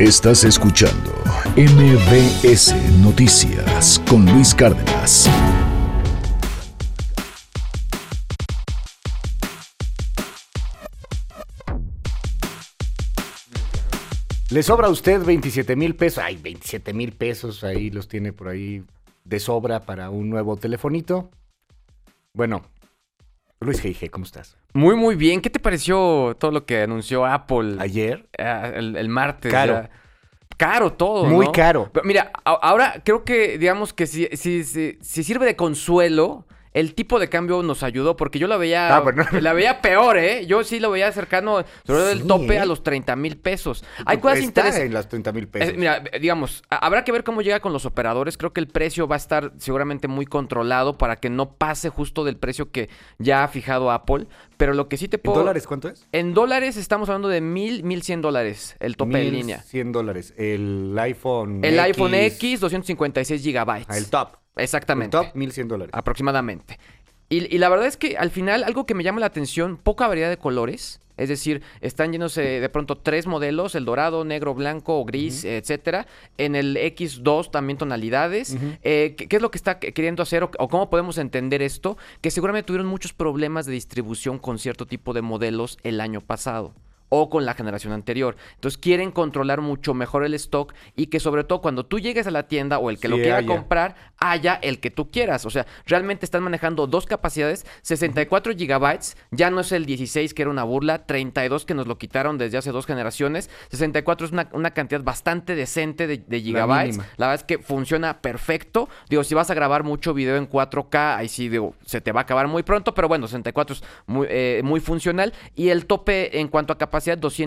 Estás escuchando MBS Noticias con Luis Cárdenas. ¿Le sobra a usted 27,000 pesos? Ay, 27,000 pesos, ahí los tiene por ahí de sobra para un nuevo telefonito. Bueno, Luis G.I.G., ¿cómo estás? Muy bien. ¿Qué te pareció todo lo que anunció Apple ¿Ayer? El martes? Caro. Ya? Caro todo, Muy ¿no? caro. Pero mira, ahora creo que, digamos que si sirve de consuelo, el tipo de cambio nos ayudó, porque yo la veía peor, ¿eh? Yo sí lo veía cercano, sobre todo el tope a los 30,000 pesos. Hay cosas interesantes. En las 30,000 pesos. Mira, digamos, habrá que ver cómo llega con los operadores. Creo que el precio va a estar seguramente muy controlado para que no pase justo del precio que ya ha fijado Apple. Pero lo que sí te puedo... ¿En dólares cuánto es? En dólares estamos hablando de $1,100, el tope de línea. $1,100. El iPhone El X... iPhone X, 256 GB. El top. Exactamente. El top, $1,100. Aproximadamente. Y la verdad es que al final algo que me llama la atención, poca variedad de colores. Es decir, están yéndose de pronto 3 modelos, el dorado, negro, blanco o gris, etcétera. En el X2 también tonalidades. ¿Qué es lo que está queriendo hacer o cómo podemos entender esto? Que seguramente tuvieron muchos problemas de distribución con cierto tipo de modelos el año pasado o con la generación anterior. Entonces quieren controlar mucho mejor el stock y que sobre todo cuando tú llegues a la tienda o el que lo quiera comprar, haya el que tú quieras. O sea, realmente están manejando dos capacidades, 64 GB, ya no es el 16 que era una burla, 32 que nos lo quitaron desde hace 2 generaciones, 64 es una cantidad bastante decente de gigabytes. La verdad es que funciona perfecto. Digo, si vas a grabar mucho video en 4K, ahí sí, digo, se te va a acabar muy pronto, pero bueno, 64 es muy funcional. Y el tope en cuanto a capacidad,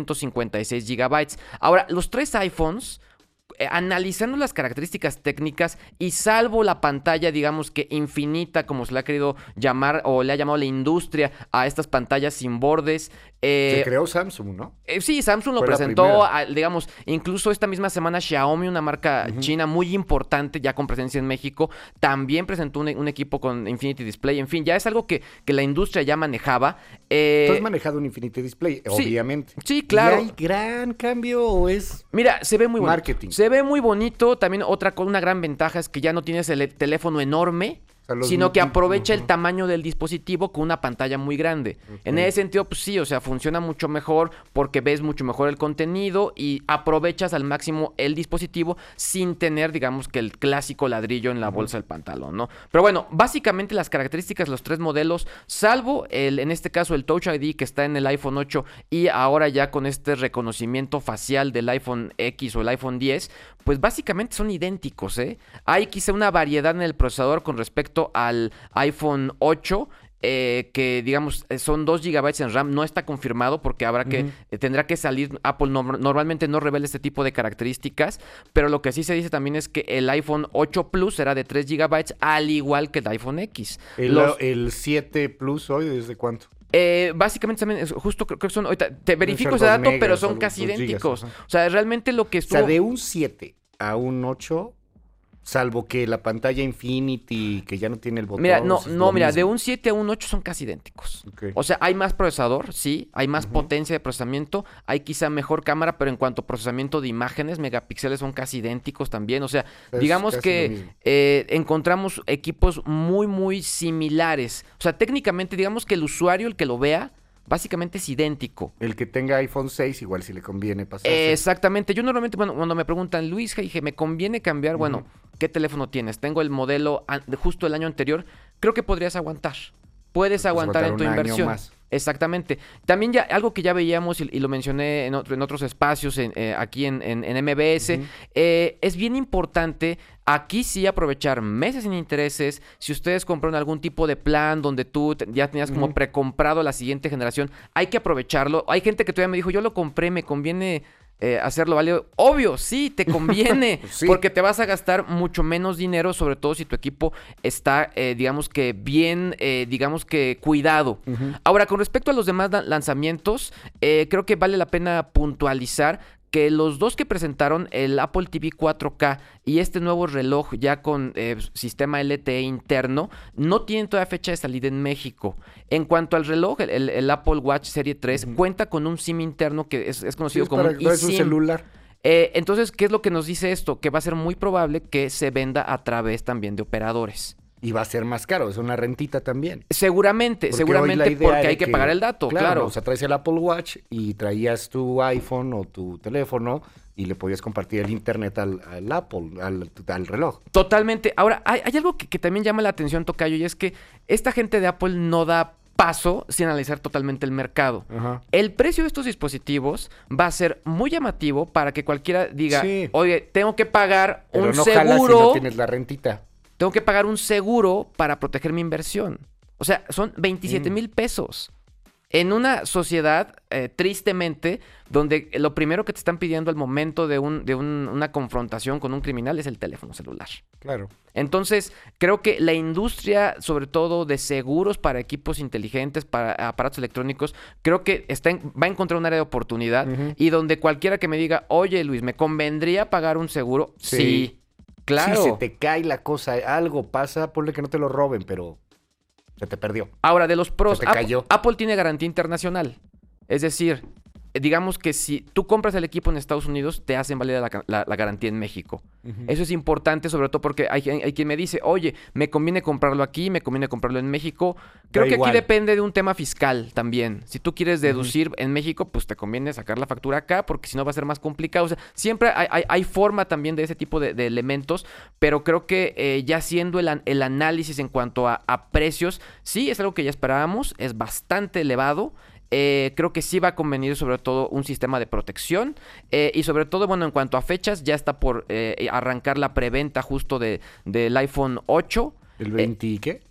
256 GB. Ahora, los 3 iPhones, analizando las características técnicas y salvo la pantalla, digamos que infinita, como se le ha querido llamar o le ha llamado la industria a estas pantallas sin bordes. Se creó Samsung, ¿no? Sí, Samsung lo presentó, digamos, incluso esta misma semana Xiaomi, una marca china muy importante, ya con presencia en México, también presentó un equipo con Infinity Display. En fin, ya es algo que la industria ya manejaba. ¿Tú has manejado un Infinity Display? Sí, obviamente. Sí, claro. ¿Y hay gran cambio o es...? Mira, se ve muy bonito. Marketing. Se ve muy bonito. También una gran ventaja es que ya no tienes el teléfono enorme, sino que aprovecha el tamaño del dispositivo con una pantalla muy grande. En ese sentido, pues sí, o sea, funciona mucho mejor porque ves mucho mejor el contenido y aprovechas al máximo el dispositivo sin tener, digamos, que el clásico ladrillo en la bolsa del pantalón, ¿no? Pero bueno, básicamente las características de los 3 modelos, salvo en este caso el Touch ID que está en el iPhone 8 y ahora ya con este reconocimiento facial del iPhone X o el iPhone 10, pues básicamente son idénticos, ¿eh? Hay quizá una variedad en el procesador con respecto al iPhone 8, que digamos son 2 GB en RAM, no está confirmado porque tendrá que salir. Apple normalmente no revela este tipo de características, pero lo que sí se dice también es que el iPhone 8 Plus será de 3 GB, al igual que el iPhone X. El 7 Plus hoy, ¿desde cuánto? Básicamente también, justo creo que son, ahorita te verifico ese dato, pero son casi idénticos. O sea, realmente lo que estuvo... O sea, de un 7 a un 8... Salvo que la pantalla Infinity, que ya no tiene el botón. Mira, mira, de un 7 a un 8 son casi idénticos. Okay. O sea, hay más procesador, sí, hay más potencia de procesamiento, hay quizá mejor cámara, pero en cuanto a procesamiento de imágenes, megapíxeles son casi idénticos también. O sea, digamos que encontramos equipos muy, muy similares. O sea, técnicamente, digamos que el usuario, el que lo vea, básicamente es idéntico. El que tenga iPhone 6 igual si le conviene pasarse. Exactamente. Yo normalmente, bueno, cuando me preguntan, Luis, dije, ¿me conviene cambiar? Bueno, ¿qué teléfono tienes? Tengo el modelo de justo el año anterior. Creo que podrías aguantar. Puedes aguantar en tu inversión. Más. Exactamente. También ya algo que ya veíamos y lo mencioné en otros espacios aquí en MBS, es bien importante aquí sí aprovechar meses sin intereses. Si ustedes compraron algún tipo de plan donde tú ya tenías como precomprado la siguiente generación, hay que aprovecharlo. Hay gente que todavía me dijo, yo lo compré, me conviene hacerlo, ¿vale? Obvio, sí, te conviene, sí, porque te vas a gastar mucho menos dinero, sobre todo si tu equipo está, digamos que bien, digamos que cuidado. Ahora, con respecto a los demás lanzamientos, creo que vale la pena puntualizar que los dos que presentaron, el Apple TV 4K y este nuevo reloj ya con sistema LTE interno, no tienen todavía fecha de salida en México. En cuanto al reloj, el Apple Watch Serie 3 cuenta con un SIM interno que es conocido como un eSIM. Es un celular. Entonces, ¿qué es lo que nos dice esto? Que va a ser muy probable que se venda a través también de operadores. Y va a ser más caro, es una rentita también. Seguramente, Porque hoy la idea porque era hay que pagar el dato, claro. O sea, traes el Apple Watch y traías tu iPhone o tu teléfono y le podías compartir el internet al Apple, al reloj. Totalmente. Ahora, hay algo que también llama la atención, Tocayo, y es que esta gente de Apple no da paso sin analizar totalmente el mercado. Ajá. El precio de estos dispositivos va a ser muy llamativo para que cualquiera diga, Sí. oye, tengo que pagar Pero un no jalas si seguro. no tienes la rentita. Tengo que pagar un seguro para proteger mi inversión. O sea, son 27,000 pesos. En una sociedad, tristemente, donde lo primero que te están pidiendo al momento de una confrontación con un criminal es el teléfono celular. Claro. Entonces, creo que la industria, sobre todo de seguros para equipos inteligentes, para aparatos electrónicos, creo que va a encontrar un área de oportunidad y donde cualquiera que me diga, oye Luis, ¿me convendría pagar un seguro? Sí. Claro. Si se te cae la cosa, algo pasa, ponle que no te lo roben, pero se te perdió. Ahora, de los pros, Se te cayó. Apple tiene garantía internacional. Es decir, digamos que si tú compras el equipo en Estados Unidos, te hacen válida la garantía en México. Eso es importante, sobre todo porque hay quien me dice, oye, me conviene comprarlo aquí, me conviene comprarlo en México. Creo Da que igual. aquí depende de un tema fiscal también. Si tú quieres deducir en México, pues te conviene sacar la factura acá, porque si no va a ser más complicado. O sea, siempre hay forma también de ese tipo de elementos, pero creo que ya haciendo el análisis en cuanto a precios, sí, es algo que ya esperábamos, es bastante elevado. Creo que sí va a convenir sobre todo un sistema de protección y sobre todo, bueno, en cuanto a fechas, ya está por arrancar la preventa justo del iPhone 8. ¿El 20 y qué?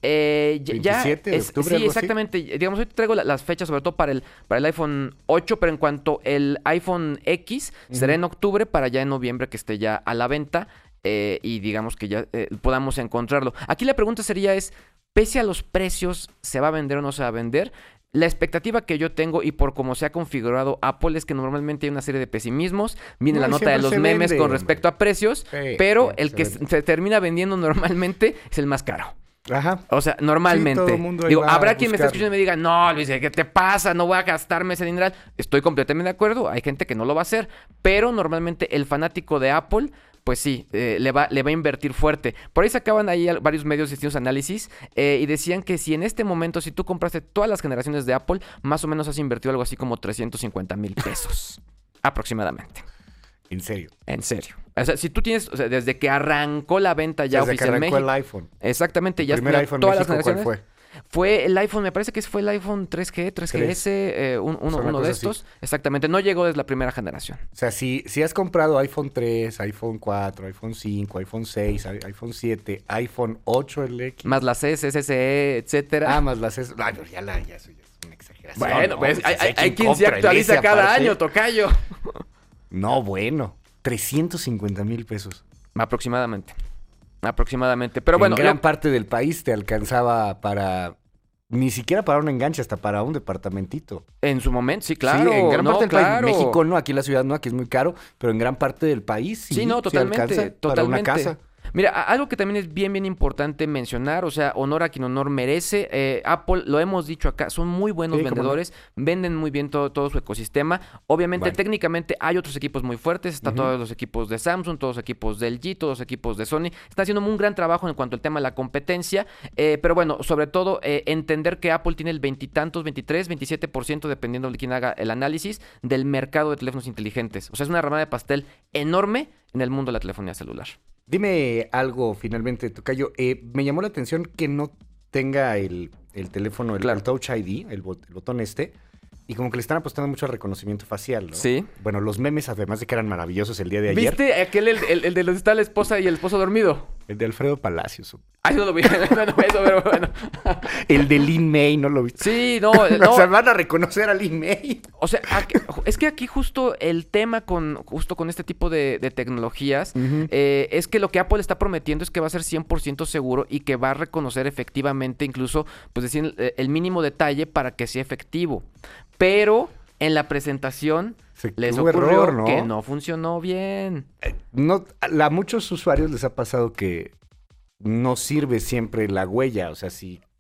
27 de octubre, sí, algo así. exactamente. Digamos, hoy te traigo las fechas sobre todo para el iPhone 8, pero en cuanto el iPhone X será en octubre para ya en noviembre que esté ya a la venta y digamos que ya podamos encontrarlo. Aquí la pregunta sería pese a los precios, ¿se va a vender o no se va a vender? La expectativa que yo tengo y por cómo se ha configurado Apple es que normalmente hay una serie de pesimismos. Viene No, la y nota de siempre los se memes vende, con hombre. respecto a precios, Sí, pero sí, el se que vende. se termina vendiendo normalmente es el más caro. Ajá. O sea, normalmente. Sí, todo el mundo ahí Digo, va a habrá quien me esté buscarlo. escuchando y me diga, no, Luis, ¿qué te pasa? No voy a gastarme ese dinero. Estoy completamente de acuerdo. Hay gente que no lo va a hacer. Pero normalmente el fanático de Apple, pues sí, le va a invertir fuerte. Por ahí sacaban ahí varios medios distintos análisis y decían que si en este momento, si tú compraste todas las generaciones de Apple, más o menos has invertido algo así como 350,000 pesos. Aproximadamente. En serio. En serio. O sea, si tú tienes, o sea, desde que arrancó la venta ya Desde que oficial en arrancó México. el iPhone. Exactamente, ya El primer está iPhone todas las México, ¿cuál generaciones. fue? Fue el iPhone, me parece que fue el iPhone 3G, 3GS, Una uno de cosa estos. así. Exactamente, no llegó desde la primera generación. O sea, si has comprado iPhone 3, iPhone 4, iPhone 5, iPhone 6, iPhone 7, iPhone 8, el X. Más las S, SE, etcétera. Más las es. Ay, pero eso ya es una exageración. Bueno, ¿no? pues hay quien quien se compra el actualiza S cada aparte. año, tocayo. No, bueno. 350,000 pesos. Aproximadamente. Pero bueno, en gran parte del país te alcanzaba para... Ni siquiera para un enganche, hasta para un departamentito. en su momento, sí, claro. Sí, en gran parte del claro. país. México no, aquí en la ciudad no, aquí es muy caro, pero en gran parte del país sí. Sí, no, totalmente, alcanza totalmente. para una casa. Mira, algo que también es bien importante mencionar, o sea, honor a quien honor merece. Apple, lo hemos dicho acá, son muy buenos Sí, cómo no. vendedores, venden muy bien todo su ecosistema. Obviamente, Vale. técnicamente hay otros equipos muy fuertes, están todos los equipos de Samsung, todos los equipos de LG, todos los equipos de Sony. Están haciendo un gran trabajo en cuanto al tema de la competencia, pero bueno, sobre todo entender que Apple tiene el 23, 27%, dependiendo de quién haga el análisis, del mercado de teléfonos inteligentes. O sea, es una ramada de pastel enorme en el mundo de la telefonía celular. Dime algo finalmente, Tocayo. Me llamó la atención que no tenga el teléfono, el Touch ID, el botón y como que le están apostando mucho al reconocimiento facial, ¿no? Sí. Bueno, los memes, además de que eran maravillosos el día de ayer. ¿Viste aquel, el de donde está la esposa y el esposo dormido? El de Alfredo Palacios. Ay, no lo vi. Bueno, eso, pero bueno. El de Lin May, ¿no lo viste? Sí, no. O sea, van a reconocer a Lin May. O sea, es que aquí justo el tema con este tipo de tecnologías es que lo que Apple está prometiendo es que va a ser 100% seguro y que va a reconocer efectivamente incluso, pues decir, el mínimo detalle para que sea efectivo. Pero en la presentación les Hubo ocurrió error, ¿no? que no funcionó bien. No, a muchos usuarios les ha pasado que no sirve siempre la huella. O sea, si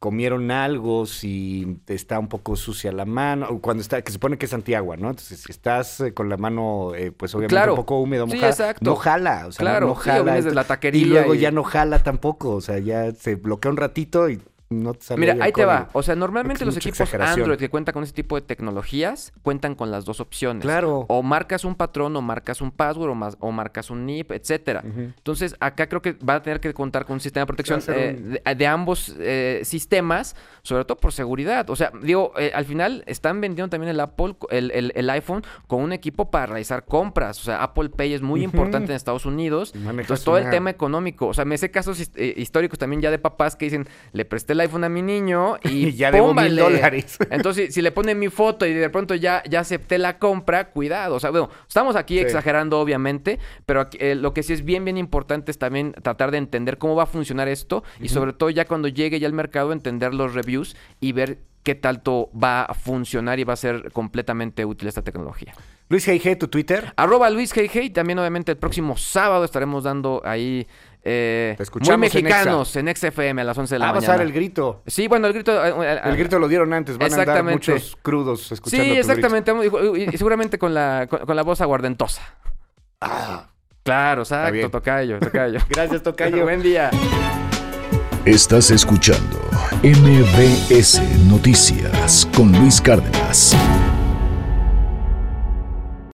comieron algo, si está un poco sucia la mano, o cuando está, que se supone que es antiagua, ¿no? Entonces, si estás con la mano, pues obviamente Claro. un poco húmedo, Sí, mojada, exacto. no jala, o sea, Claro, no sí, o jala. vienes de la taquería y luego y- ya no jala tampoco, o sea, ya se bloquea un ratito y no te sale Mira, el ahí te va. código. O sea, normalmente Creo que los es mucha equipos exageración. Android que cuentan con ese tipo de tecnologías cuentan con las dos opciones. Claro. O marcas un patrón, o marcas un password, o marcas un NIP, etcétera. Ujú. Entonces, acá creo que va a tener que contar con un sistema de protección Va a ser un- de ambos sistemas, sobre todo por seguridad. O sea, digo, al final están vendiendo también el Apple, el iPhone con un equipo para realizar compras. O sea, Apple Pay es muy Ujú. importante en Estados Unidos. Manejas Entonces, todo el una- tema económico. O sea, me sé casos históricos también ya de papás que dicen, le presté el iPhone a mi niño y Y ya debo ¡púmbale! $1,000. Entonces, si le ponen mi foto y de pronto ya acepté la compra, cuidado. O sea, bueno, estamos aquí Sí. exagerando, obviamente, pero aquí, lo que sí es bien importante es también tratar de entender cómo va a funcionar esto y sobre todo ya cuando llegue ya al mercado, entender los reviews y ver qué tanto va a funcionar y va a ser completamente útil esta tecnología. Luis G.I.G., tu Twitter. @LuisGG, también obviamente el próximo sábado estaremos dando ahí muy escuchamos mexicanos en XFM a las 11 de la Va a mañana. pasar el grito. Sí, bueno, el grito... El grito lo dieron antes, van a andar Exactamente. muchos crudos escuchando Sí, tu exactamente. Y seguramente con la voz aguardentosa. grito. Claro, Está exacto, bien. tocayo. Gracias, tocayo. Buen día. Estás escuchando MBS Noticias con Luis Cárdenas.